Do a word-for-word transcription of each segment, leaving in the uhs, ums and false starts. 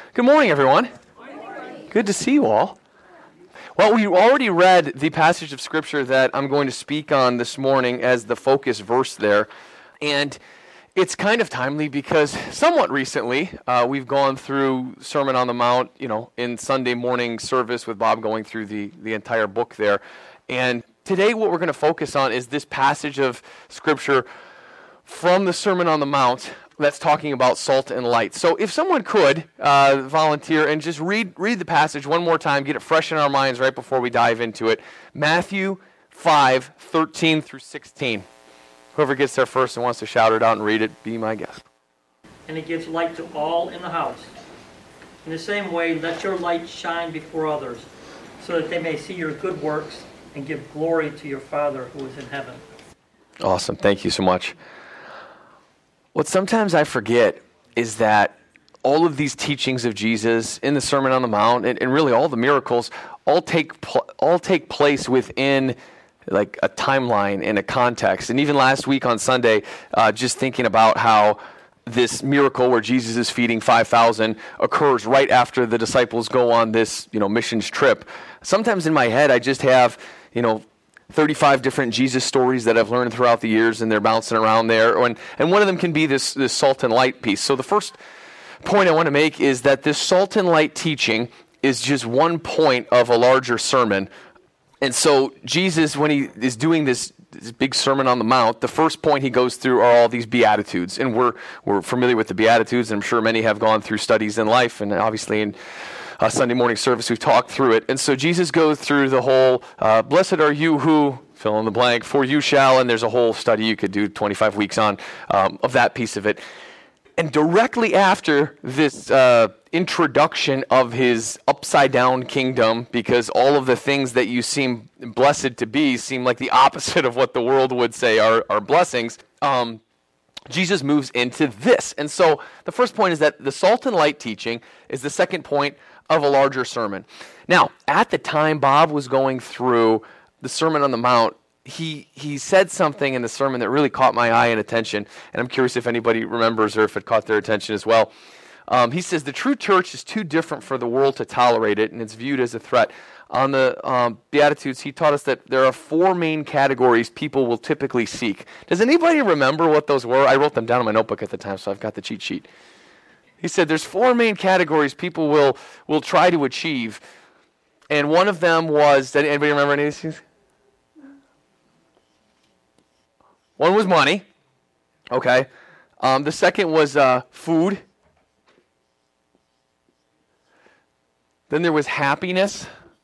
Good morning, everyone. Good to see you all. Well, we already read the passage of Scripture that I'm going to speak on this morning as the focus verse there. And it's kind of timely because somewhat recently uh, we've gone through Sermon on the Mount, you know, in Sunday morning service with Bob going through the, the entire book there. And today what we're going to focus on is this passage of Scripture from the Sermon on the Mount that's talking about salt and light. So if someone could uh, volunteer and just read read the passage one more time, get it fresh in our minds right before we dive into it. Matthew five, thirteen through sixteen. Whoever gets there first and wants to shout it out and read it, be my guest. And it gives light to all in the house. In the same way, let your light shine before others, so that they may see your good works and give glory to your Father who is in heaven. Awesome. Thank you so much. What sometimes I forget is that all of these teachings of Jesus in the Sermon on the Mount, and, and really all the miracles, all take pl- all take place within like a timeline and a context. And even last week on Sunday, uh, just thinking about how this miracle where Jesus is feeding five thousand occurs right after the disciples go on this, you know, missions trip. Sometimes in my head, I just have, you know, thirty-five different Jesus stories that I've learned throughout the years, and they're bouncing around there. And, and one of them can be this, this salt and light piece. So the first point I want to make is that this salt and light teaching is just one point of a larger sermon. And so Jesus, when he is doing this, this big Sermon on the Mount, the first point he goes through are all these Beatitudes. And we're we're familiar with the Beatitudes, and I'm sure many have gone through studies in life, and obviously in Uh, Sunday morning service, we've talked through it. And so Jesus goes through the whole, uh, blessed are you who, fill in the blank, for you shall, and there's a whole study you could do twenty-five weeks on um, of that piece of it. And directly after this uh, introduction of his upside-down kingdom, because all of the things that you seem blessed to be seem like the opposite of what the world would say are, are blessings, um, Jesus moves into this. And so the first point is that the salt and light teaching is the second point of a larger sermon. Now, at the time Bob was going through the Sermon on the Mount, he he said something in the sermon that really caught my eye and attention, and I'm curious if anybody remembers or if it caught their attention as well. Um, he says, the true church is too different for the world to tolerate it, and it's viewed as a threat. On the um, Beatitudes, he taught us that there are four main categories people will typically seek. Does anybody remember what those were? I wrote them down in my notebook at the time, so I've got the cheat sheet. He said there's four main categories people will will try to achieve, and one of them was, did anybody remember any of these things? One was money, okay. Um, the second was uh, food. Then there was happiness.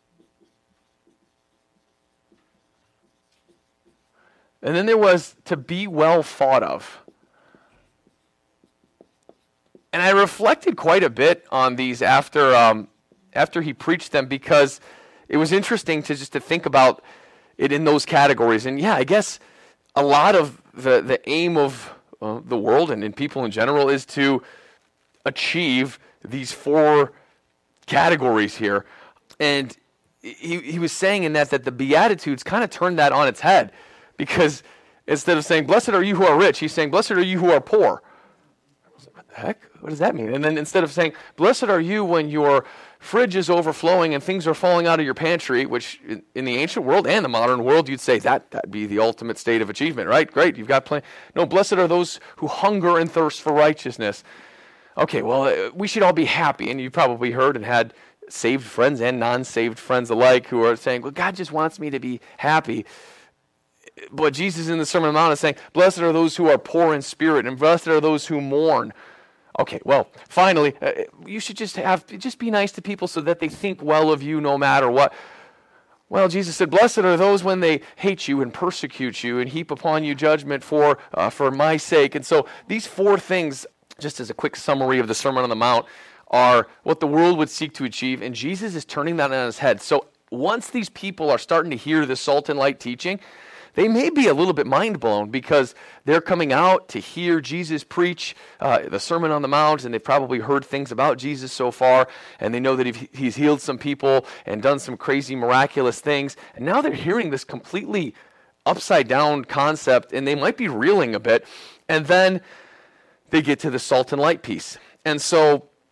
And then there was to be well thought of. And I reflected quite a bit on these after um, after he preached them, because it was interesting to just to think about it in those categories. And yeah, I guess a lot of the, the aim of uh, the world and, and people in general is to achieve these four categories here. And he he was saying in that that the Beatitudes kind of turned that on its head, because instead of saying, blessed are you who are rich, he's saying, blessed are you who are poor. What the heck? What does that mean? And then instead of saying, blessed are you when your fridge is overflowing and things are falling out of your pantry, which in, in the ancient world and the modern world, you'd say that that'd be the ultimate state of achievement, right? Great, you've got plenty. No, blessed are those who hunger and thirst for righteousness. Okay, well, uh, we should all be happy. And you probably heard and had saved friends and non-saved friends alike who are saying, well, God just wants me to be happy. But Jesus in the Sermon on the Mount is saying, blessed are those who are poor in spirit, and blessed are those who mourn. Okay, well, finally, uh, you should just have just be nice to people so that they think well of you no matter what. Well, Jesus said, blessed are those when they hate you and persecute you and heap upon you judgment for uh, for my sake. And so these four things, just as a quick summary of the Sermon on the Mount, are what the world would seek to achieve, and Jesus is turning that on his head. So once these people are starting to hear the salt and light teaching, they may be a little bit mind blown, because they're coming out to hear Jesus preach uh, the Sermon on the Mount, and they've probably heard things about Jesus so far, and they know that he's healed some people and done some crazy miraculous things, and now they're hearing this completely upside down concept, and they might be reeling a bit, and then they get to the salt and light piece. And so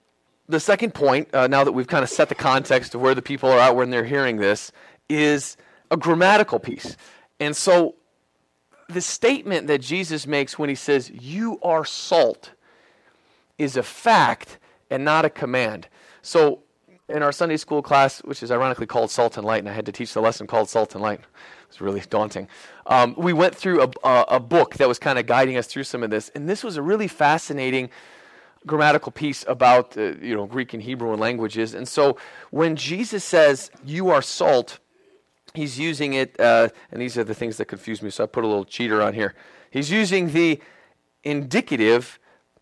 the second point, uh, now that we've kind of set the context of where the people are at when they're hearing this, is a grammatical piece. And so the statement that Jesus makes when he says, you are salt, is a fact and not a command. So in our Sunday school class, which is ironically called Salt and Light, and I had to teach the lesson called Salt and Light. It was really daunting. Um, we went through a, a, a book that was kind of guiding us through some of this, and this was a really fascinating grammatical piece about uh, you know Greek and Hebrew and languages. And so when Jesus says, you are salt, he's using it, uh, and these are the things that confuse me, so I put a little cheater on here. He's using the indicative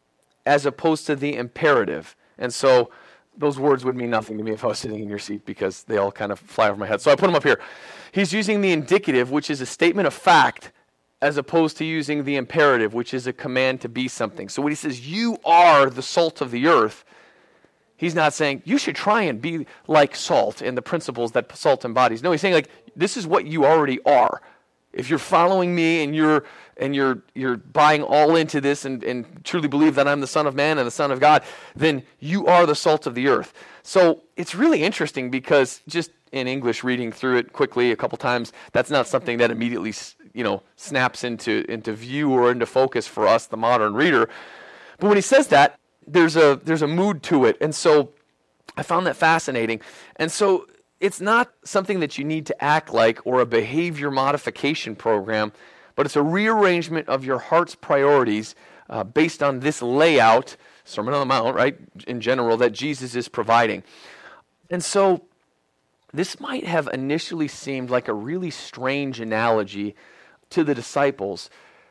as opposed to the imperative. And so those words would mean nothing to me if I was sitting in your seat because they all kind of fly over my head. So I put them up here. He's using the indicative, which is a statement of fact, as opposed to using the imperative, which is a command to be something. So when he says, you are the salt of the earth, he's not saying, you should try and be like salt and the principles that salt embodies. No, he's saying, like, this is what you already are. If you're following me and you're and you're you're buying all into this and, and truly believe that I'm the Son of Man and the Son of God, then you are the salt of the earth. So it's really interesting because just in English, reading through it quickly a couple times, that's not something that immediately you know snaps into into view or into focus for us, the modern reader. But when he says that, there's a there's a mood to it, and so I found that fascinating. And so it's not something that you need to act like or a behavior modification program, but it's a rearrangement of your heart's priorities uh, based on this layout, Sermon on the Mount, right, in general, that Jesus is providing. And so this might have initially seemed like a really strange analogy to the disciples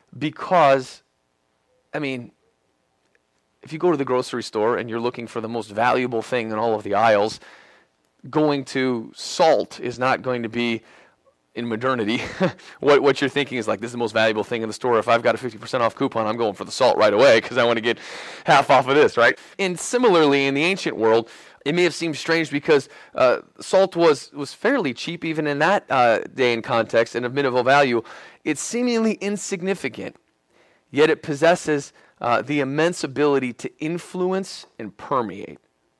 because, I mean, if you go to the grocery store and you're looking for the most valuable thing in all of the aisles, going to salt is not going to be, in modernity, what what you're thinking is like, this is the most valuable thing in the store. If I've got a fifty percent off coupon, I'm going for the salt right away because I want to get half off of this, right? And similarly, in the ancient world, it may have seemed strange because uh, salt was, was fairly cheap even in that uh, day and context and of minimal value. It's seemingly insignificant, yet it possesses uh, the immense ability to influence and permeate.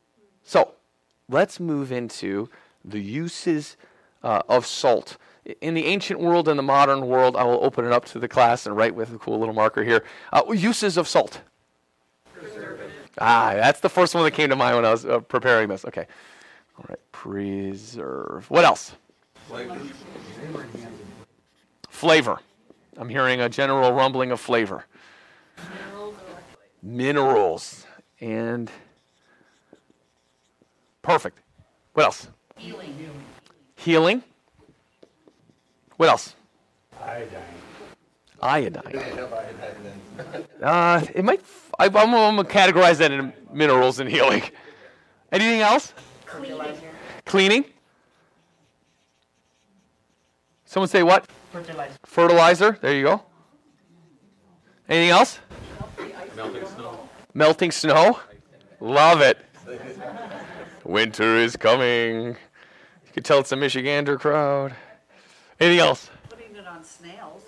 So, let's move into the uses uh, of salt. In the ancient world and the modern world, I will open it up to the class and write with a cool little marker here. Uh, uses of salt. Preservative. Ah, that's the first one that came to mind when I was uh, preparing this. Okay. All right. Preserve. What else? Flavor. Flavor. I'm hearing a general rumbling of flavor. Minerals. Minerals. And... perfect. What else? Healing. Healing. What else? Iodine. Iodine. Uh, it might. I, I'm, I'm gonna categorize that in minerals and healing. Anything else? Cleaning. Cleaning. Someone say what? Fertilizer. Fertilizer. There you go. Anything else? Melting snow. Melting snow. Love it. Winter is coming. You can tell it's a Michigander crowd. Anything else? Putting it on snails.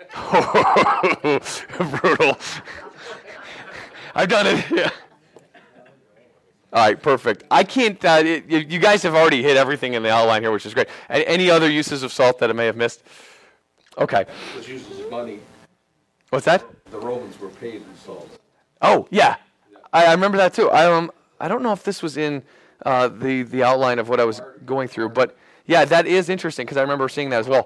Brutal. I've done it. Yeah. All right, perfect. I can't, uh, it, you guys have already hit everything in the outline here, which is great. Any other uses of salt that I may have missed? Okay. It was used as money. What's that? The Romans were paid in salt. Oh, yeah. I, I remember that too. I, um, I don't know if this was in uh, the, the outline of what I was going through, but yeah, that is interesting because I remember seeing that as well.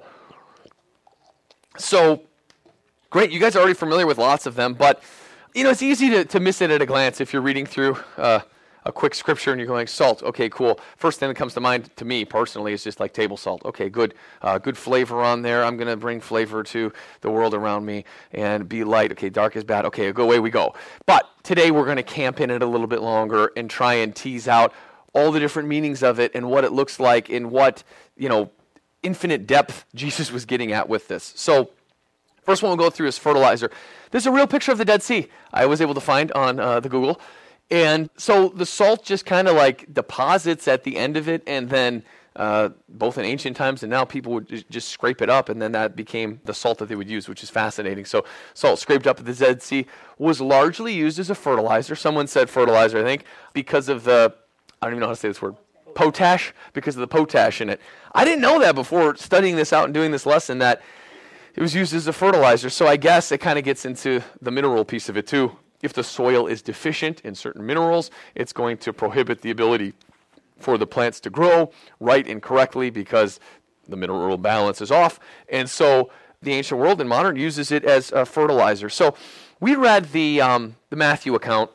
So, great. You guys are already familiar with lots of them, but, you know, it's easy to, to miss it at a glance if you're reading through uh, a quick scripture and you're going, salt, okay, cool. First thing that comes to mind to me personally is just like table salt. Okay, good, uh, good flavor on there. I'm going to bring flavor to the world around me and be light. Okay, dark is bad. Okay, go away we go. But today we're going to camp in it a little bit longer and try and tease out all the different meanings of it and what it looks like and what, you know, infinite depth Jesus was getting at with this. So, first one we'll go through is fertilizer. This is a real picture of the Dead Sea I was able to find on uh, the Google. And so the salt just kind of like deposits at the end of it, and then uh, both in ancient times and now people would ju- just scrape it up, and then that became the salt that they would use, which is fascinating. So salt scraped up at the Dead Sea was largely used as a fertilizer. Someone said fertilizer, I think, because of the, I don't even know how to say this word, potash, because of the potash in it. I didn't know that before studying this out and doing this lesson, that it was used as a fertilizer. So I guess it kind of gets into the mineral piece of it too. If the soil is deficient in certain minerals, it's going to prohibit the ability for the plants to grow right and correctly because the mineral balance is off. And so the ancient world and modern uses it as a fertilizer. So we read the um, the Matthew account,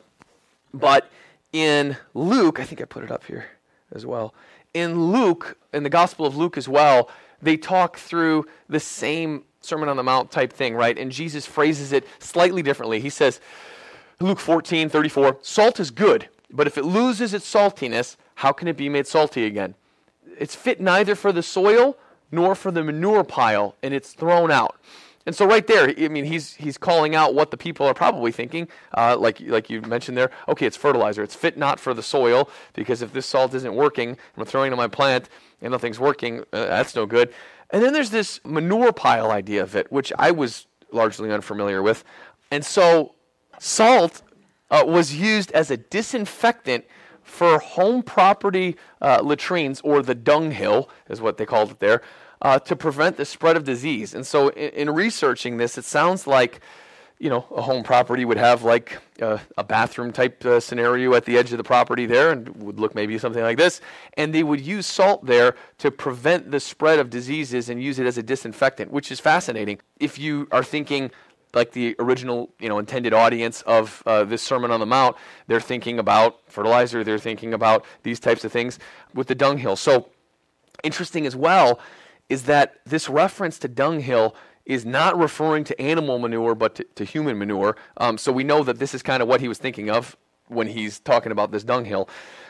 but in Luke, I think I put it up here as well. In Luke, in the Gospel of Luke as well, they talk through the same Sermon on the Mount type thing, right? And Jesus phrases it slightly differently. He says, Luke fourteen thirty-four, salt is good, but if it loses its saltiness, how can it be made salty again? It's fit neither for the soil nor for the manure pile, and it's thrown out. And so right there, I mean, he's he's calling out what the people are probably thinking, uh, like like you mentioned there. Okay, it's fertilizer. It's fit not for the soil, because if this salt isn't working, and I'm throwing it on my plant, and nothing's working, uh, that's no good. And then there's this manure pile idea of it, which I was largely unfamiliar with. And so salt uh, was used as a disinfectant for home property uh, latrines, or the dunghill is what they called it there, uh, to prevent the spread of disease. And so in, in researching this, it sounds like, you know, a home property would have like uh, a bathroom type uh, scenario at the edge of the property there, and would look maybe something like this. And they would use salt there to prevent the spread of diseases and use it as a disinfectant, which is fascinating. If you are thinking like the original, you know, intended audience of uh, this Sermon on the Mount, they're thinking about fertilizer, they're thinking about these types of things with the dunghill. So interesting as well is that this reference to dunghill is not referring to animal manure, but to, to human manure. Um, so we know that this is kind of what he was thinking of when he's talking about this dunghill.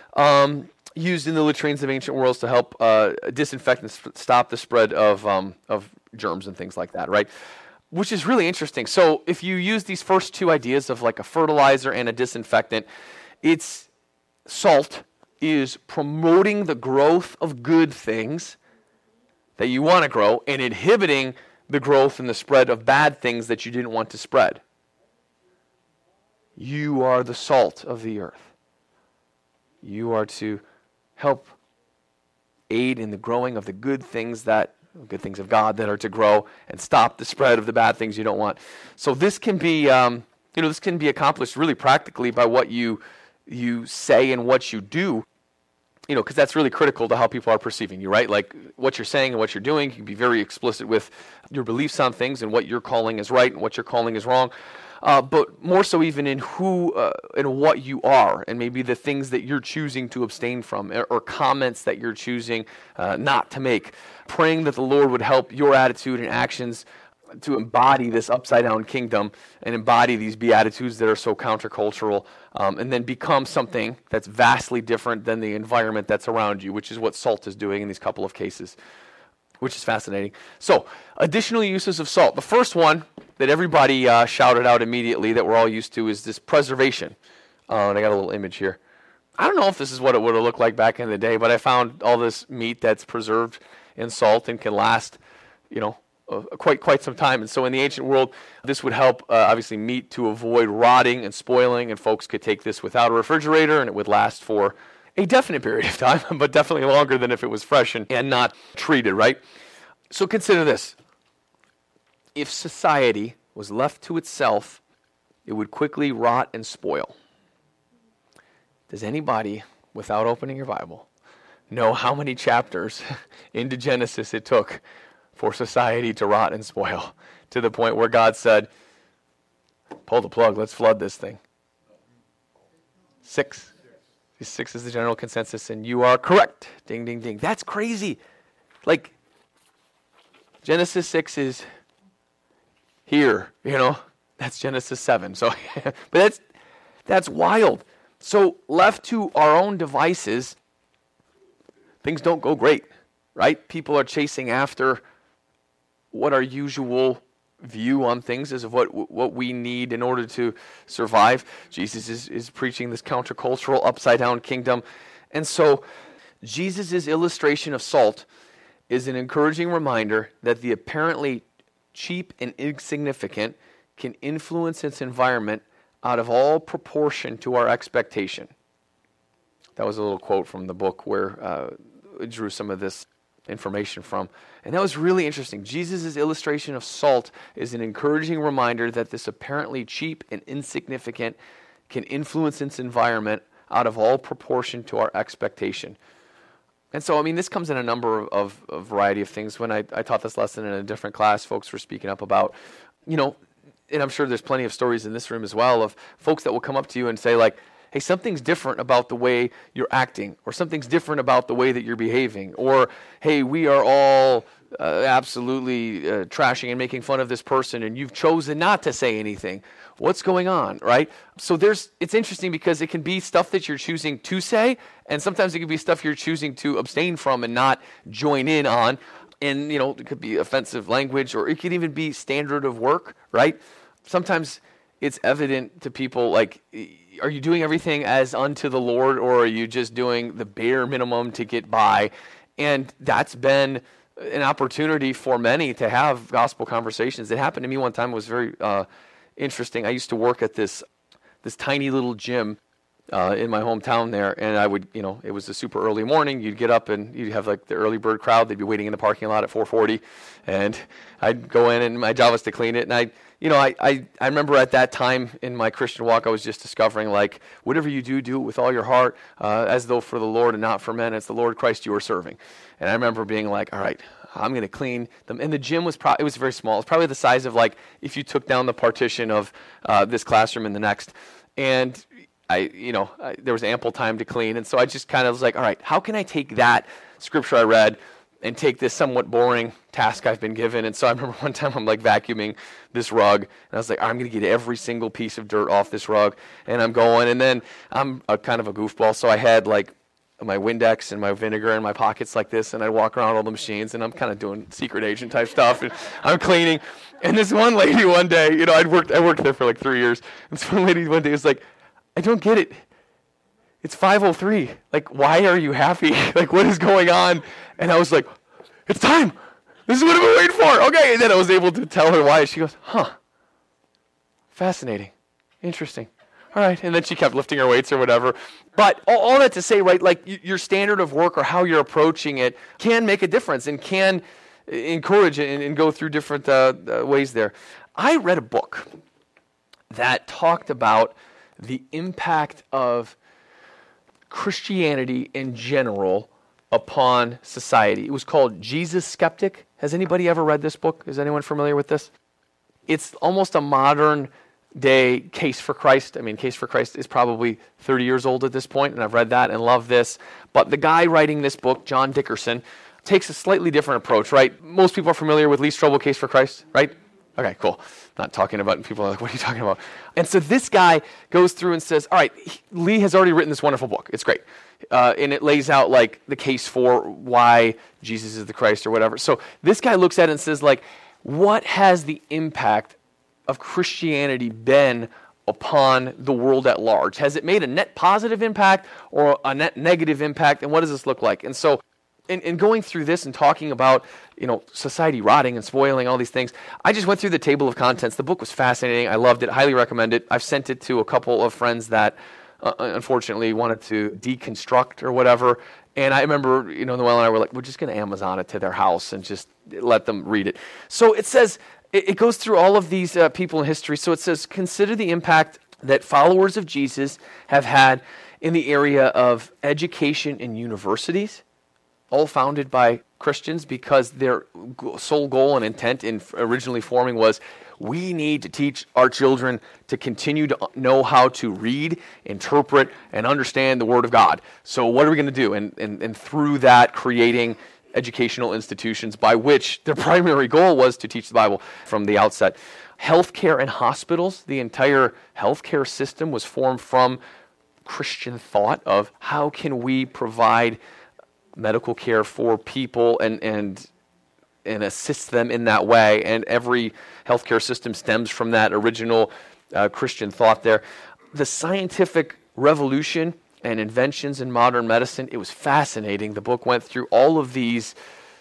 Um, used in the latrines of ancient worlds to help uh, disinfect and sp- stop the spread of um, of germs and things like that, right? Which is really interesting. So if you use these first two ideas of like a fertilizer and a disinfectant, it's salt is promoting the growth of good things that you want to grow and inhibiting the growth and the spread of bad things that you didn't want to spread. You are the salt of the earth. You are to help aid in the growing of the good things that good things of God that are to grow, and stop the spread of the bad things you don't want. So this can be, um, you know, this can be accomplished really practically by what you you say and what you do. You know, because that's really critical to how people are perceiving you, right? Like what you're saying and what you're doing. You can be very explicit with your beliefs on things and what you're calling is right and what you're calling is wrong. Uh, but more so even in who uh, and what you are, and maybe the things that you're choosing to abstain from, or, or comments that you're choosing uh, not to make. Praying that the Lord would help your attitude and actions to embody this upside-down kingdom and embody these beatitudes that are so countercultural, um, and then become something that's vastly different than the environment that's around you, which is what salt is doing in these couple of cases, which is fascinating. So, additional uses of salt. The first one that everybody uh, shouted out immediately that we're all used to is this preservation. Uh, and I got a little image here. I don't know if this is what it would have looked like back in the day, but I found all this meat that's preserved in salt and can last, you know, uh, quite quite some time. And so in the ancient world, this would help, uh, obviously, meat to avoid rotting and spoiling, and folks could take this without a refrigerator, and it would last for a definite period of time, but definitely longer than if it was fresh and, and not treated, right? So consider this. If society was left to itself, it would quickly rot and spoil. Does anybody, without opening your Bible, know how many chapters into Genesis it took for society to rot and spoil, to the point where God said, pull the plug, let's flood this thing? Six. Six is the general consensus, and you are correct. Ding, ding, ding. That's crazy. Like, Genesis six is here, you know. That's Genesis seven. So, but that's that's wild. So, left to our own devices, things don't go great, right? People are chasing after what our usual view on things is of what what we need in order to survive. Jesus is, is preaching this countercultural, upside-down kingdom. And so Jesus' illustration of salt is an encouraging reminder that the apparently cheap and insignificant can influence its environment out of all proportion to our expectation. That was a little quote from the book where uh, I drew some of this information from. And that was really interesting. Jesus' illustration of salt is an encouraging reminder that this apparently cheap and insignificant can influence its environment out of all proportion to our expectation. And so, I mean, this comes in a number of, of, of variety of things. When I, I taught this lesson in a different class, folks were speaking up about, you know, and I'm sure there's plenty of stories in this room as well of folks that will come up to you and say, like, hey, something's different about the way you're acting, or something's different about the way that you're behaving, or, hey, we are all uh, absolutely uh, trashing and making fun of this person, and you've chosen not to say anything. What's going on, right? So there's, it's interesting because it can be stuff that you're choosing to say, and sometimes it can be stuff you're choosing to abstain from and not join in on. And, you know, it could be offensive language, or it could even be standard of work, right? Sometimes it's evident to people, like, are you doing everything as unto the Lord, or are you just doing the bare minimum to get by? And that's been an opportunity for many to have gospel conversations. It happened to me one time. It was very uh, interesting. I used to work at this this tiny little gym uh, in my hometown there, and I would, you know, it was a super early morning. You'd get up and you'd have like the early bird crowd. They'd be waiting in the parking lot at four forty, and I'd go in, and my job was to clean it. And I, you know, I, I, I remember at that time in my Christian walk, I was just discovering, like, whatever you do, do it with all your heart, uh, as though for the Lord and not for men. It's the Lord Christ you are serving. And I remember being like, all right, I'm going to clean them. And the gym was probably, it was very small. It's probably the size of, like, if you took down the partition of uh, this classroom and the next. And I, you know, I, there was ample time to clean. And so I just kind of was like, all right, how can I take that scripture I read and take this somewhat boring task I've been given? And so I remember one time I'm like vacuuming this rug, and I was like, I'm going to get every single piece of dirt off this rug. And I'm going, and then I'm a kind of a goofball, so I had like my Windex and my vinegar in my pockets like this, and I'd walk around all the machines, and I'm kind of doing secret agent type stuff, and I'm cleaning. And this one lady one day, you know, I'd worked, I worked there for like three years, and this one lady one day was like, I don't get it. It's five oh three. Like, why are you happy? Like, what is going on? And I was like, it's time. This is what I've been waiting for. Okay. And then I was able to tell her why. She goes, huh. Fascinating. Interesting. All right. And then she kept lifting her weights or whatever. But all, all that to say, right, like y- your standard of work or how you're approaching it can make a difference and can encourage it and, and go through different uh, uh, ways there. I read a book that talked about the impact of Christianity in general upon society. It was called Jesus Skeptic. Has anybody ever read this book? Is anyone familiar with this? It's almost a modern day Case for Christ. I mean, Case for Christ is probably thirty years old at this point, and I've read that and love this. But the guy writing this book, John Dickerson, takes a slightly different approach, right? Most people are familiar with Lee Strobel, Case for Christ, right? Okay, cool. Not talking about, people are like, what are you talking about? And so this guy goes through and says, all right, he, Lee has already written this wonderful book. It's great. Uh, and it lays out like the case for why Jesus is the Christ or whatever. So this guy looks at it and says, like, what has the impact of Christianity been upon the world at large? Has it made a net positive impact or a net negative impact? And what does this look like? And so in, in going through this and talking about, you know, society rotting and spoiling, all these things, I just went through the table of contents. The book was fascinating. I loved it. Highly recommend it. I've sent it to a couple of friends that uh, unfortunately wanted to deconstruct or whatever. And I remember, you know, Noelle and I were like, we're just going to Amazon it to their house and just let them read it. So it says, it, it goes through all of these uh, people in history. So it says, consider the impact that followers of Jesus have had in the area of education in universities, all founded by Christians, because their sole goal and intent in originally forming was, we need to teach our children to continue to know how to read, interpret, and understand the Word of God. So what are we going to do? And, and, and through that, creating educational institutions by which their primary goal was to teach the Bible from the outset. Healthcare and hospitals, the entire healthcare system was formed from Christian thought of how can we provide medical care for people and and and assist them in that way. And every healthcare system stems from that original uh, Christian thought there. The scientific revolution and Inventions in Modern Medicine. It was fascinating. The book went through all of these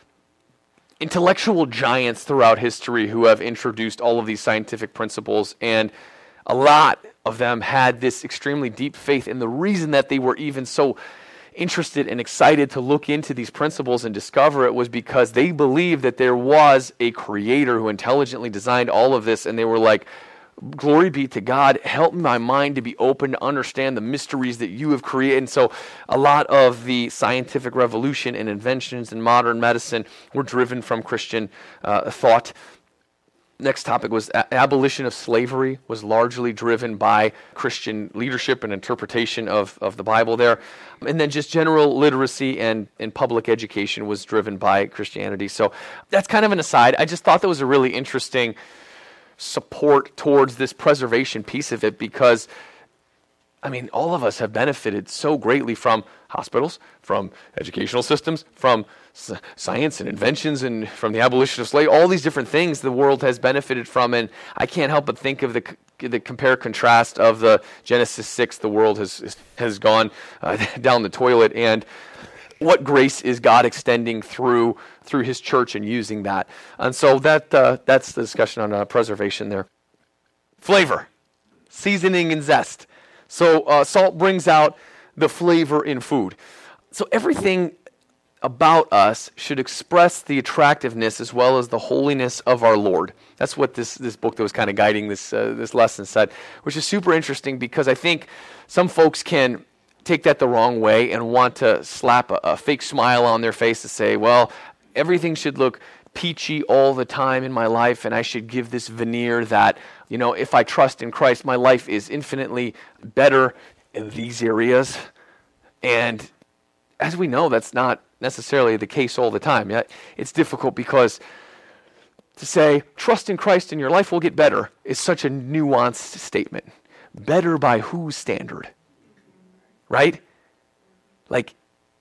intellectual giants throughout history who have introduced all of these scientific principles, and a lot of them had this extremely deep faith. And the reason that they were even so interested and excited to look into these principles and discover it was because they believed that there was a creator who intelligently designed all of this, and they were like, glory be to God, help my mind to be open to understand the mysteries that you have created. And so a lot of the scientific revolution and inventions in modern medicine were driven from Christian uh, thought. Next topic was a- abolition of slavery was largely driven by Christian leadership and interpretation of, of the Bible there. And then just general literacy and, and public education was driven by Christianity. So that's kind of an aside. I just thought that was a really interesting support towards this preservation piece of it, because I mean, all of us have benefited so greatly from hospitals, from educational systems, from s- science and inventions, and from the abolition of slavery. All these different things the world has benefited from, and I can't help but think of the c- the compare contrast of the Genesis six. The world has has gone uh, down the toilet, and what grace is God extending through through His church and using that. And so that uh, that's the discussion on uh, preservation there. Flavor, seasoning, and zest. So uh, salt brings out the flavor in food. So everything about us should express the attractiveness as well as the holiness of our Lord. That's what this this book that was kind of guiding this uh, this lesson said, which is super interesting, because I think some folks can take that the wrong way and want to slap a, a fake smile on their face to say, well, everything should look peachy all the time in my life, and I should give this veneer that, you know, if I trust in Christ, my life is infinitely better in these areas. And as we know, that's not necessarily the case all the time. Yet it's difficult, because to say, trust in Christ and your life will get better is such a nuanced statement. Better by whose standard? Right? Like,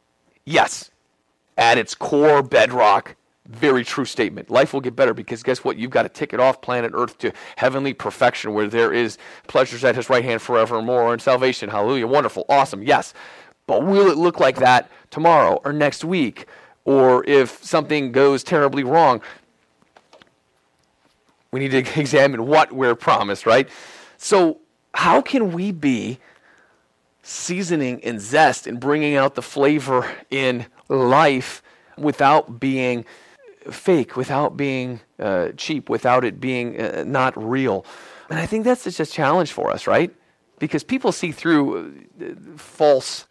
yes, at its core bedrock, very true statement. Life will get better because guess what? You've got to tick it off planet Earth to heavenly perfection where there is pleasures at His right hand forevermore and salvation. Hallelujah. Wonderful. Awesome. Yes. But will it look like that tomorrow or next week? Or if something goes terribly wrong, we need to examine what we're promised, right? So how can we be seasoning and zest and bringing out the flavor in life without being fake, without being uh, cheap, without it being uh, not real? And I think that's just a challenge for us, right? Because people see through uh, false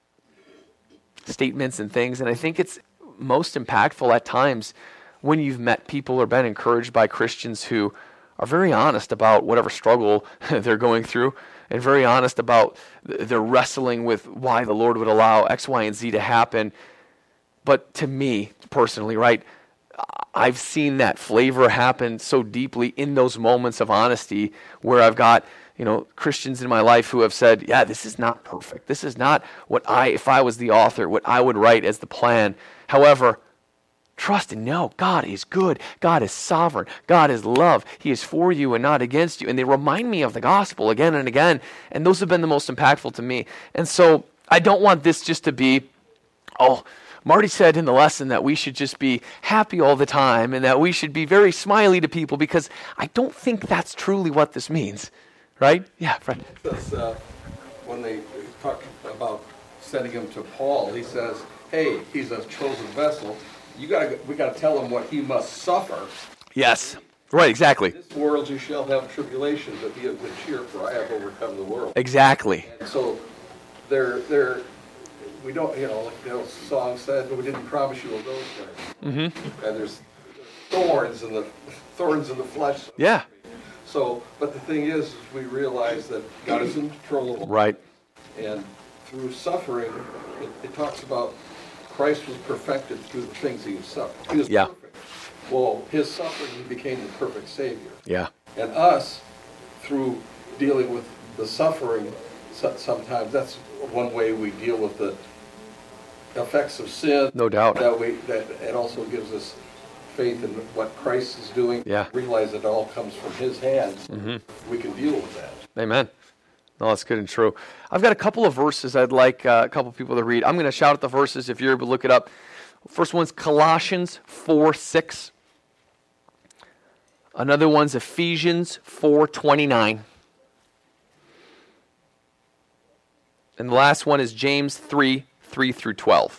statements and things, and I think it's most impactful at times when you've met people or been encouraged by Christians who are very honest about whatever struggle they're going through, and very honest about their wrestling with why the Lord would allow X, Y, and Z to happen. But to me, personally, right, I've seen that flavor happen so deeply in those moments of honesty where I've got, you know, Christians in my life who have said, yeah, this is not perfect. This is not what I, if I was the author, what I would write as the plan. However, trust and know God is good. God is sovereign. God is love. He is for you and not against you. And they remind me of the gospel again and again. And those have been the most impactful to me. And so I don't want this just to be, oh, Marty said in the lesson that we should just be happy all the time and that we should be very smiley to people, because I don't think that's truly what this means. Right? Yeah, Fred. Says, uh, when they talk about sending him to Paul, he says, hey, he's a chosen vessel. You gotta, we got to tell him what he must suffer. Yes. Right, exactly. In this world you shall have tribulation, but be of good cheer, for I have overcome the world. Exactly. And so they're, they're, we don't, you know, like the old song said, we didn't promise you a rose garden. Mm-hmm. And there's thorns in the thorns in the flesh. So Yeah. So, but the thing is, is we realize that God is in control of all. Right. And through suffering, it, it talks about Christ was perfected through the things He suffered. He was Yeah. perfect. Well, His suffering, He became the perfect Savior. Yeah. And us, through dealing with the suffering, so- sometimes that's one way we deal with the effects of sin. No doubt. That we that it also gives us faith in what Christ is doing. Yeah. Realize it all comes from His hands. Mm-hmm. We can deal with that. Amen. No, that's good and true. I've got a couple of verses I'd like uh, a couple of people to read. I'm going to shout out the verses if you're able to look it up. First one's Colossians four six. Another one's Ephesians four twenty-nine. And the last one is James three, three through twelve.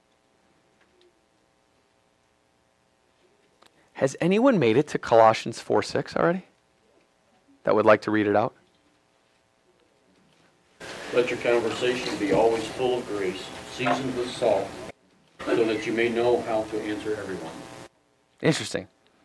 Has anyone made it to Colossians four six already? That would like to read it out? Let your conversation be always full of grace, seasoned with salt, so that you may know how to answer everyone. Interesting.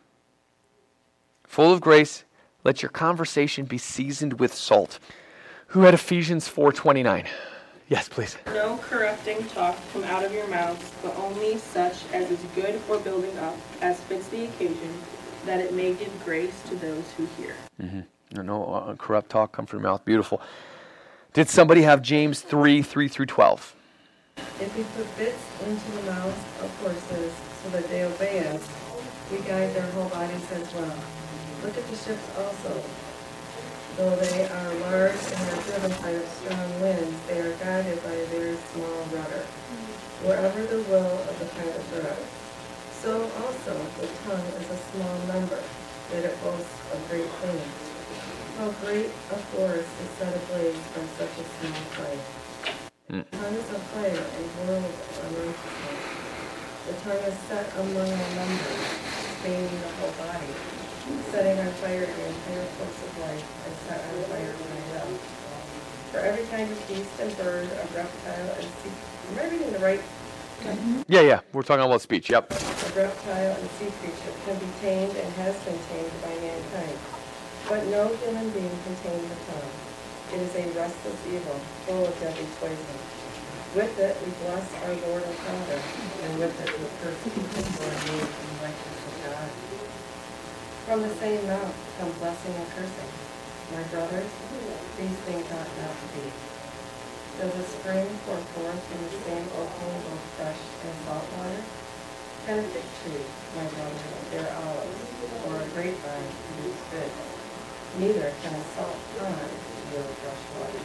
Full of grace, let your conversation be seasoned with salt. Who had Ephesians four twenty-nine? Yes, please. No corrupting talk come out of your mouths, but only such as is good for building up, as fits the occasion, that it may give grace to those who hear. Mm-hmm. No, no uh, corrupt talk come from your mouth. Beautiful. Did somebody have James three, three through twelve? If we put bits into the mouths of horses so that they obey us, we guide their whole bodies as well. Look at the ships also. Though they are large and are driven by strong winds, they are guided by a very small rudder, wherever the will of the pilot drives. So also the tongue is a small member, yet it boasts of great things. How great a forest is set ablaze by such a small flame. Mm. The tongue is a fire and whirls of unrighteousness. The tongue is set among our members, staining the whole body, setting on fire the entire course of life, and set on fire by hell. For every kind of beast and bird, a reptile and sea... Am I reading the right? Yeah, yeah. We're talking about speech. Yep. A reptile and sea creature can be tamed and has been tamed by mankind. But no human being can tame the tongue. It is a restless evil, full of deadly poison. With it we bless our Lord and Father, and with it we curse people who are made in the likeness of God. From the same mouth come blessing and cursing. My brothers, these things ought not to be. Does a spring pour forth from the same opening both fresh and salt water? Can a fig tree, my brother, bear olives, or a grapevine produce figs? Neither can a salt pond yield fresh water.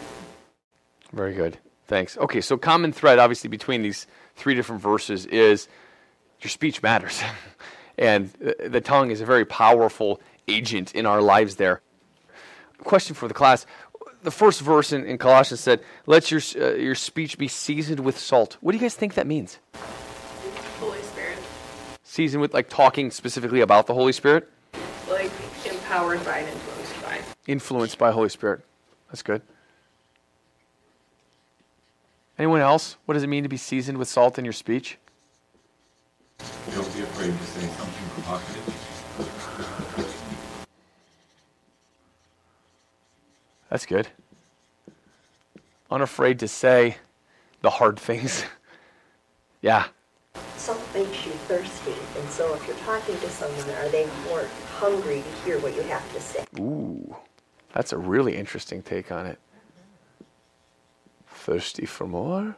Very good. Thanks. Okay, so common thread, obviously, between these three different verses is your speech matters. And the tongue is a very powerful agent in our lives there. Question for the class. The first verse in, in Colossians said, let your uh, your speech be seasoned with salt. What do you guys think that means? Holy Spirit. Seasoned with, like, talking specifically about the Holy Spirit? Like, empowered by and influenced by. Influenced by Holy Spirit. That's good. Anyone else? What does it mean to be seasoned with salt in your speech? Don't be afraid to say something provocative. That's good. Unafraid to say the hard things. Yeah. Salt makes you thirsty, and so if you're talking to someone, are they more hungry to hear what you have to say? Ooh, that's a really interesting take on it. Thirsty for more?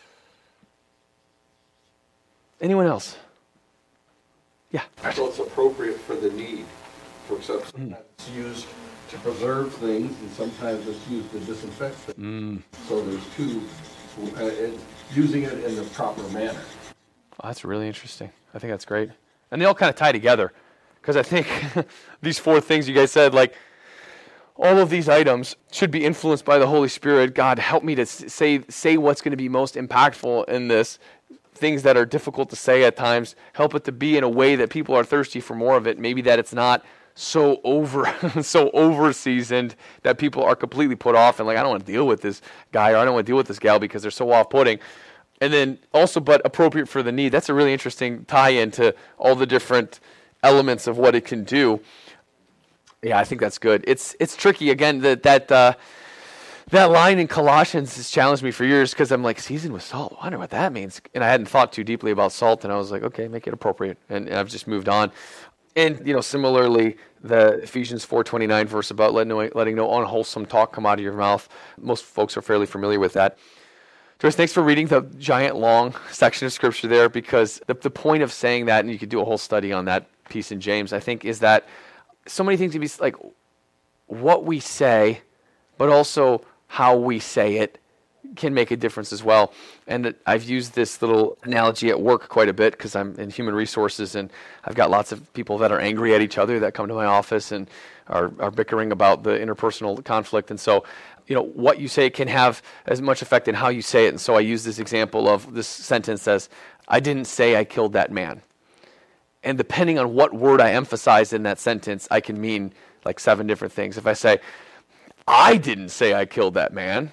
Anyone else? Yeah. So it's appropriate for the need. For example, sometimes it's used to preserve things, and sometimes it's used to disinfect things. Mm. So there's two, uh, it, using it in the proper manner. Oh, that's really interesting. I think that's great. And they all kind of tie together. Because I think these four things you guys said, like, all of these items should be influenced by the Holy Spirit. God, help me to say say what's going to be most impactful in this. Things that are difficult to say at times. Help it to be in a way that people are thirsty for more of it. Maybe that it's not so over so over seasoned that people are completely put off and like, I don't want to deal with this guy or I don't want to deal with this gal because they're so off-putting. And then also, but appropriate for the need. That's a really interesting tie-in to all the different elements of what it can do. Yeah, I think that's good. It's it's tricky again that that uh, that line in Colossians has challenged me for years because I'm like, seasoned with salt. I wonder what that means. And I hadn't thought too deeply about salt, and I was like, okay, make it appropriate, and, and I've just moved on. And you know, similarly, the Ephesians four twenty-nine verse about letting no, letting no unwholesome talk come out of your mouth. Most folks are fairly familiar with that. Joyce, thanks for reading the giant long section of Scripture there, because the, the point of saying that, and you could do a whole study on that piece in James, I think, is that so many things can be like what we say but also how we say it can make a difference as well. And I've used this little analogy at work quite a bit because I'm in human resources, and I've got lots of people that are angry at each other that come to my office and are, are bickering about the interpersonal conflict. And so, you know, what you say can have as much effect in how you say it. And so I use this example of this sentence as, I didn't say I killed that man. And depending on what word I emphasize in that sentence, I can mean like seven different things. If I say, I didn't say I killed that man.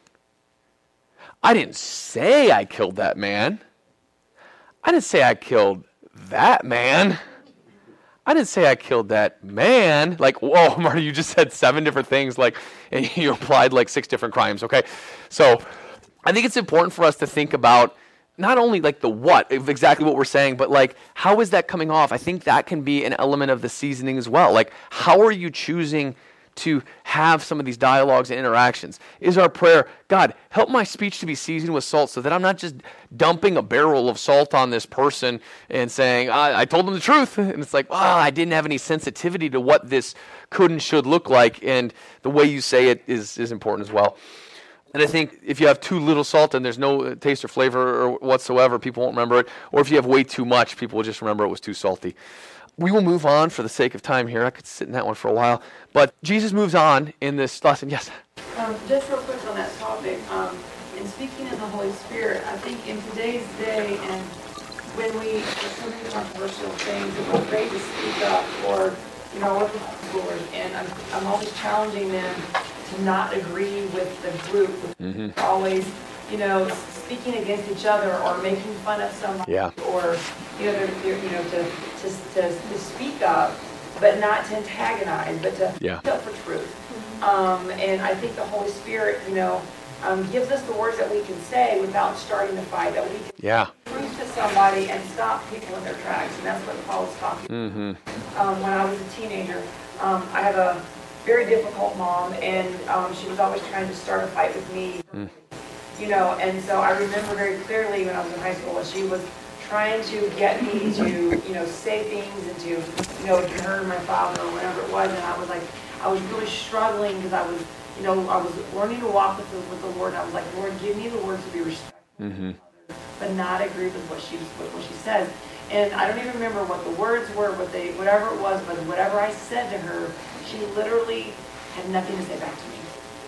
I didn't say I killed that man. I didn't say I killed that man. I didn't say I killed that man. Like, whoa, Marty, you just said seven different things, like, and you applied like six different crimes, okay? So I think it's important for us to think about not only like the what, of exactly what we're saying, but like, how is that coming off? I think that can be an element of the seasoning as well. Like, how are you choosing to have some of these dialogues and interactions? Is our prayer, God, help my speech to be seasoned with salt so that I'm not just dumping a barrel of salt on this person and saying, I, I told them the truth. And it's like, oh, I didn't have any sensitivity to what this could and should look like. And the way you say it is, is important as well. And I think if you have too little salt and there's no taste or flavor or whatsoever, people won't remember it. Or if you have way too much, people will just remember it was too salty. We will move on for the sake of time here. I could sit in that one for a while. But Jesus moves on in this lesson. Yes? Um, just real quick on that topic, um, in speaking in the Holy Spirit, I think in today's day and when we are so many controversial things, we're afraid to speak up or, you know, what the Lord, and I'm, I'm always challenging them to not agree with the group. Mm-hmm. Always, you know, speaking against each other or making fun of somebody, yeah. or, you know, they're, they're, you know, to, to, to, to speak up, but not to antagonize, but to yeah. speak up for truth. Um, and I think the Holy Spirit, you know, um, gives us the words that we can say without starting a fight, that we can yeah. prove to somebody and stop people in their tracks. And that's what Paul was talking mm-hmm. about. Um, when I was a teenager, um, I have a very difficult mom, and um, she was always trying to start a fight with me. Mm. You know, and so I remember very clearly when I was in high school, she was trying to get me to, you know, say things and to, you know, hurt my father or whatever it was. And I was like, I was really struggling because I was, you know, I was learning to walk with the, with the Lord. And I was like, Lord, give me the words to be respectful, mm-hmm. but not agree with what she what, what she says. And I don't even remember what the words were, what they, whatever it was, but whatever I said to her, she literally had nothing to say back to me.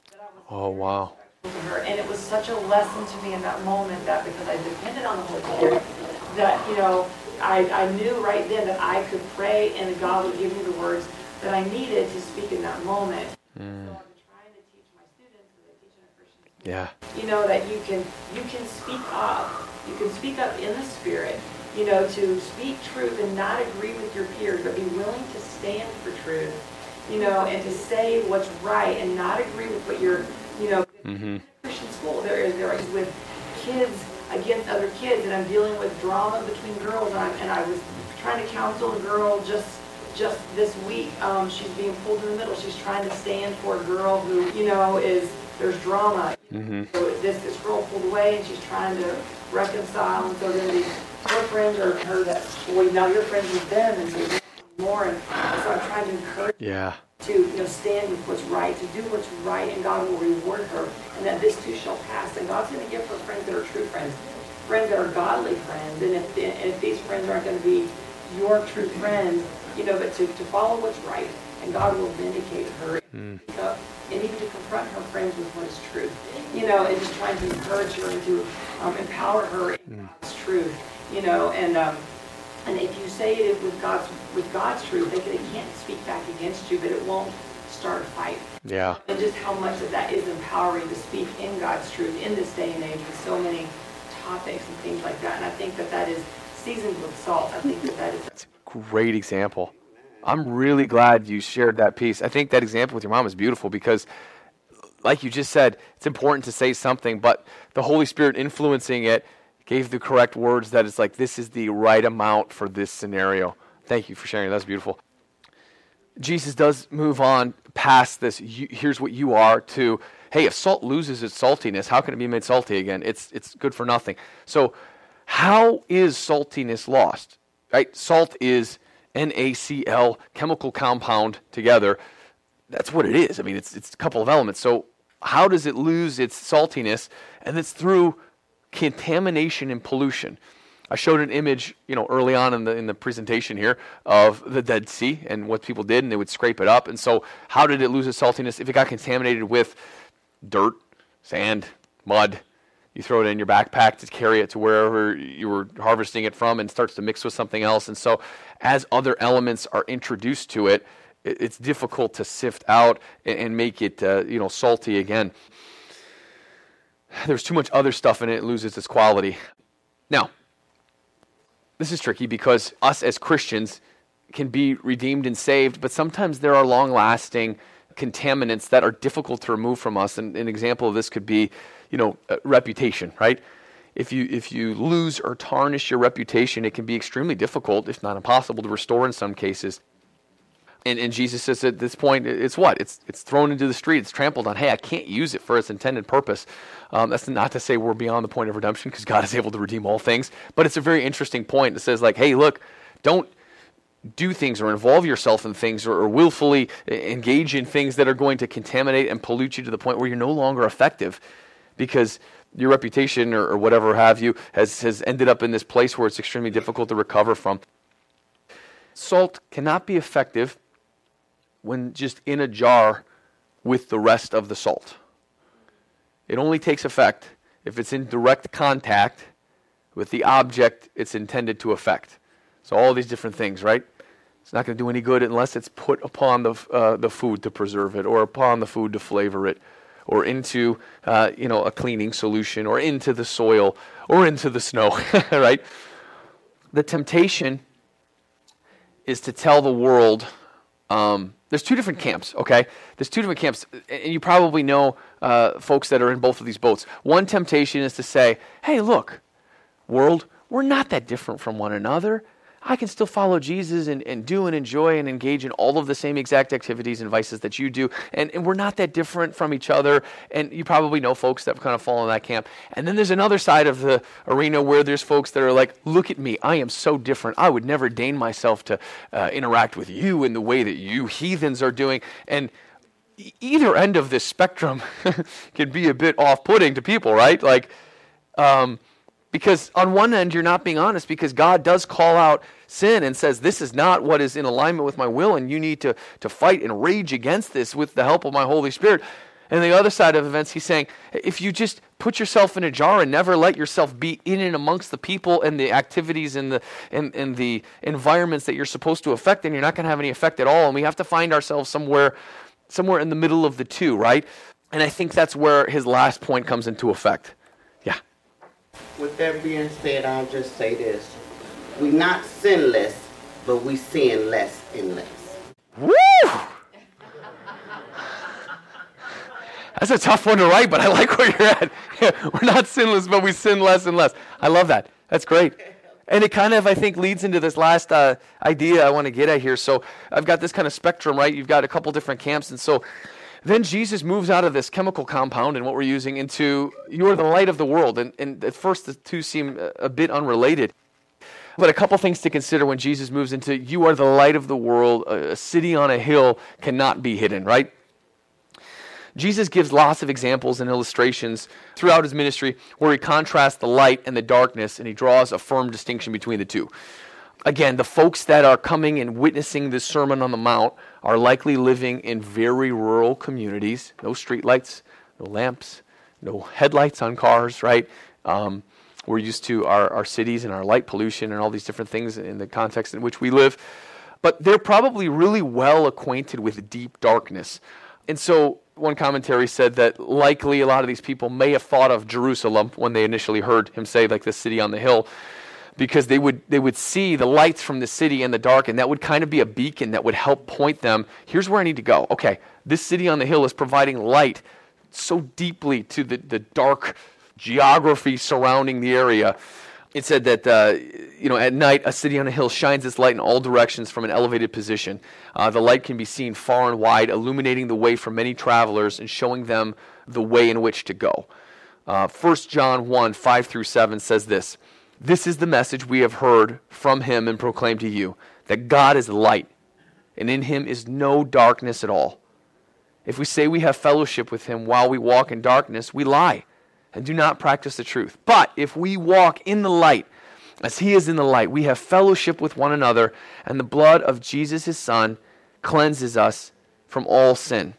Oh, wow. To her, and it was such a lesson to me in that moment that because I depended on the Holy Spirit, that, you know, I, I knew right then that I could pray and that God would give me the words that I needed to speak in that moment. Mm. So I've been trying to teach my students, because I teach in a Christian school, yeah. you know, that you can you can speak up, you can speak up in the Spirit, you know, to speak truth and not agree with your peers, but be willing to stand for truth, you know, and to say what's right and not agree with what you're, you know, mm-hmm. Christian school. There is there is with kids against other kids, and I'm dealing with drama between girls. And, I'm, and I was trying to counsel a girl just just this week. Um, she's being pulled in the middle. She's trying to stand for a girl who, you know, is there's drama. Mm-hmm. So this this girl pulled away, and she's trying to reconcile. And so then these her friends are her that well now you're friends with them, and so you're more. And so I'm trying to encourage. Yeah. To, you know, stand with what's right, to do what's right, and God will reward her, and that this too shall pass. And God's going to give her friends that are true friends, friends that are godly friends. And if, and if these friends aren't going to be your true friends, you know, but to, to follow what's right, and God will vindicate her, mm. and even to confront her friends with what is true, you know, and just trying to encourage her and to um, empower her in mm. God's truth, you know, and um, and if you say it with God's with God's truth, they, can, they can't speak back against you, but it won't start a fight. Yeah. And just how much of that is empowering to speak in God's truth in this day and age with so many topics and things like that. And I think that that is seasoned with salt. I think that that is. That's a great example. I'm really glad you shared that piece. I think that example with your mom is beautiful because, like you just said, it's important to say something, but the Holy Spirit influencing it gave the correct words that it's like, this is the right amount for this scenario. Thank you for sharing. That's beautiful. Jesus does move on past this, you, here's what you are, to, hey, if salt loses its saltiness, how can it be made salty again? It's it's good for nothing. So how is saltiness lost? Right? Salt is N A C L, chemical compound together. That's what it is. I mean, it's it's a couple of elements. So How does it lose its saltiness? And it's through contamination and pollution. I showed an image, you know, early on in the in the presentation here of the Dead Sea and what people did, and they would scrape it up. And so how did it lose its saltiness? If it got contaminated with dirt, sand, mud, you throw it in your backpack to carry it to wherever you were harvesting it from, and it starts to mix with something else. And so as other elements are introduced to it, it's difficult to sift out and make it, uh, you know, salty again. There's too much other stuff in it, it loses its quality. Now, this is tricky because us as Christians can be redeemed and saved, but sometimes there are long-lasting contaminants that are difficult to remove from us. And an example of this could be, you know, uh, reputation, right? If you if you lose or tarnish your reputation, it can be extremely difficult, if not impossible, to restore in some cases. And, and Jesus says at this point, it's what? It's it's thrown into the street. It's trampled on. Hey, I can't use it for its intended purpose. Um, that's not to say we're beyond the point of redemption, because God is able to redeem all things. But it's a very interesting point that says, like, hey, look, don't do things or involve yourself in things or, or willfully engage in things that are going to contaminate and pollute you to the point where you're no longer effective, because your reputation or, or whatever have you has, has ended up in this place where it's extremely difficult to recover from. Salt cannot be effective when just in a jar with the rest of the salt. It only takes effect if it's in direct contact with the object it's intended to affect. So all these different things, right? It's not going to do any good unless it's put upon the uh, the food to preserve it, or upon the food to flavor it, or into uh, you know a cleaning solution, or into the soil, or into the snow, right? The temptation is to tell the world. Um, there's two different camps, okay? There's two different camps, and you probably know uh, folks that are in both of these boats. One temptation is to say, hey, look, world, we're not that different from one another. I can still follow Jesus and, and do and enjoy and engage in all of the same exact activities and vices that you do, and, and we're not that different from each other, and you probably know folks that kind of fall in that camp. And then there's another side of the arena where there's folks that are like, look at me, I am so different. I would never deign myself to uh, interact with you in the way that you heathens are doing. And e- either end of this spectrum can be a bit off-putting to people, right? Like, um, because on one end, you're not being honest, because God does call out sin and says, this is not what is in alignment with my will, and you need to, to fight and rage against this with the help of my Holy Spirit. And the other side of events, he's saying, if you just put yourself in a jar and never let yourself be in and amongst the people and the activities and the and, and the environments that you're supposed to affect, then you're not going to have any effect at all. And we have to find ourselves somewhere, somewhere in the middle of the two, right? And I think that's where his last point comes into effect. Yeah. With that being said, I'll just say this. We not sinless, but we sin less and less. Woo! That's a tough one to write, but I like where you're at. We're not sinless, but we sin less and less. I love that. That's great. And it kind of, I think, leads into this last uh, idea I want to get at here. So I've got this kind of spectrum, right? You've got a couple different camps. And so then Jesus moves out of this chemical compound and what we're using into, you are the light of the world. And, and at first, the two seem a bit unrelated. But a couple things to consider when Jesus moves into, you are the light of the world. A city on a hill cannot be hidden, right? Jesus gives lots of examples and illustrations throughout his ministry where he contrasts the light and the darkness, and he draws a firm distinction between the two. Again, the folks that are coming and witnessing this Sermon on the Mount are likely living in very rural communities. No streetlights, no lamps, no headlights on cars, right? Um, we're used to our, our cities and our light pollution and all these different things in the context in which we live. But they're probably really well acquainted with deep darkness. And so one commentary said that likely a lot of these people may have thought of Jerusalem when they initially heard him say, like, the city on the hill, because they would they would see the lights from the city in the dark, and that would kind of be a beacon that would help point them, here's where I need to go. Okay, this city on the hill is providing light so deeply to the, the dark geography surrounding the area. It said that, uh, you know, at night, a city on a hill shines its light in all directions from an elevated position. Uh, the light can be seen far and wide, illuminating the way for many travelers and showing them the way in which to go. Uh, First John one, five through seven says this, "This is the message we have heard from him and proclaimed to you, that God is light, and in him is no darkness at all. If we say we have fellowship with him while we walk in darkness, we lie and do not practice the truth. But if we walk in the light, as he is in the light, we have fellowship with one another, and the blood of Jesus, his son, cleanses us from all sin.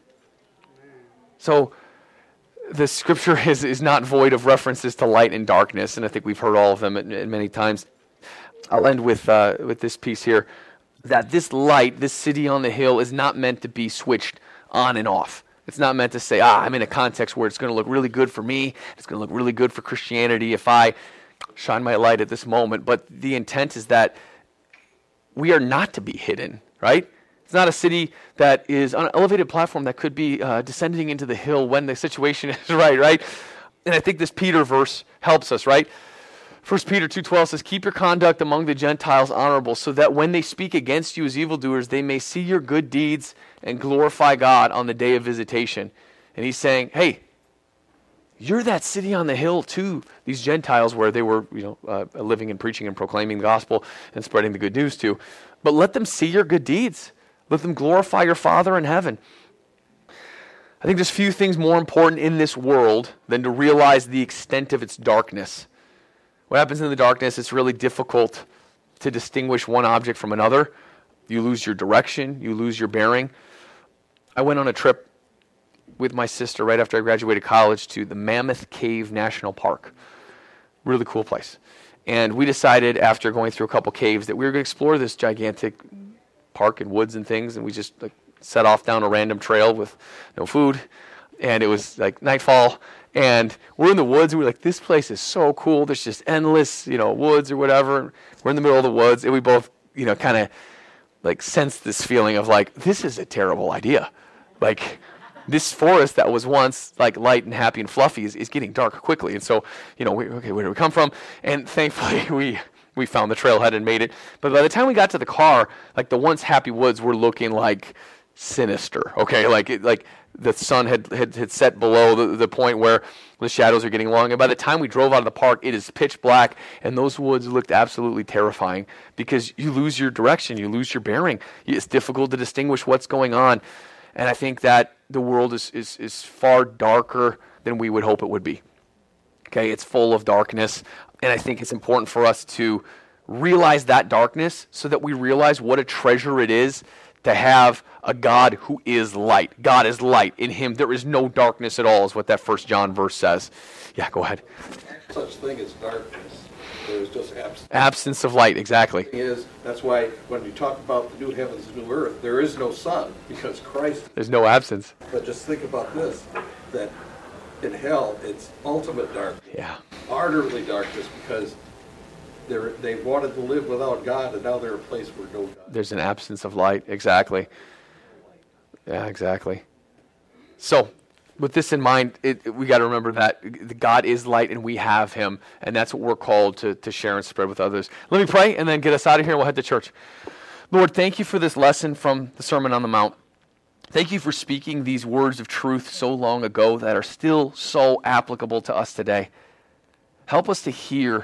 So the scripture is, is not void of references to light and darkness, and I think we've heard all of them at, at many times. I'll end with uh, with this piece here, that this light, this city on the hill, is not meant to be switched on and off. It's not meant to say, ah, I'm in a context where it's going to look really good for me, it's going to look really good for Christianity if I shine my light at this moment. But the intent is that we are not to be hidden, right? It's not a city that is on an elevated platform that could be uh, descending into the hill when the situation is right, right? And I think this Peter verse helps us, right? First Peter two twelve says, keep your conduct among the Gentiles honorable, so that when they speak against you as evildoers, they may see your good deeds and glorify God on the day of visitation. And he's saying, hey, you're that city on the hill to these Gentiles where they were, you know, uh, living and preaching and proclaiming the gospel and spreading the good news to. But let them see your good deeds. Let them glorify your Father in heaven. I think there's few things more important in this world than to realize the extent of its darkness. What happens in the darkness, it's really difficult to distinguish one object from another. You lose your direction. You lose your bearing. I went on a trip with my sister right after I graduated college to the Mammoth Cave National Park. Really cool place. And we decided after going through a couple caves that we were going to explore this gigantic park and woods and things, and we just like set off down a random trail with no food, and it was like nightfall, and we're in the woods, and we're like, this place is so cool. There's just endless, you know, woods or whatever. We're in the middle of the woods, and we both, you know, kind of like sensed this feeling of like, this is a terrible idea. Like, this forest that was once like light and happy and fluffy is, is getting dark quickly. And so, you know, we, okay, where do we come from? And thankfully we we found the trailhead and made it. But by the time we got to the car, like the once happy woods were looking like sinister. Okay, like it, like the sun had, had, had set below the, the point where the shadows are getting long. And by the time we drove out of the park, it is pitch black, and those woods looked absolutely terrifying because you lose your direction, you lose your bearing. It's difficult to distinguish what's going on. And I think that the world is, is, is far darker than we would hope it would be. Okay, it's full of darkness. And I think it's important for us to realize that darkness so that we realize what a treasure it is to have a God who is light. God is light. In him there is no darkness at all, is what that First John verse says. Yeah, go ahead. Such thing as darkness. There's just absence. Absence of light, exactly. Is that's why when you talk about the new heavens and new earth, there is no sun because Christ. There's no absence. But just think about this: that in hell, it's ultimate darkness. Yeah. Utterly darkness because they're they wanted to live without God, and now they're a place where no God. There's an absence of light. Exactly. Yeah, exactly. So, with this in mind, it, it, we got to remember that God is light and we have him, and that's what we're called to, to share and spread with others. Let me pray and then get us out of here and we'll head to church. Lord, thank you for this lesson from the Sermon on the Mount. Thank you for speaking these words of truth so long ago that are still so applicable to us today. Help us to hear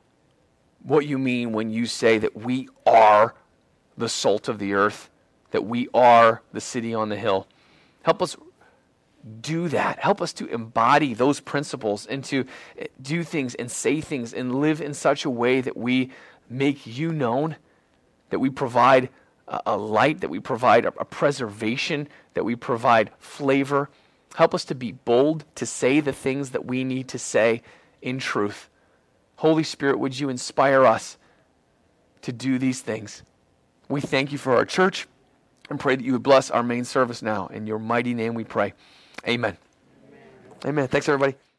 what you mean when you say that we are the salt of the earth, that we are the city on the hill. Help us do that. Help us to embody those principles and to do things and say things and live in such a way that we make you known, that we provide a, a light, that we provide a, a preservation, that we provide flavor. Help us to be bold, to say the things that we need to say in truth. Holy Spirit, would you inspire us to do these things? We thank you for our church and pray that you would bless our main service now. In your mighty name we pray. Amen. Amen. Amen. Thanks, everybody.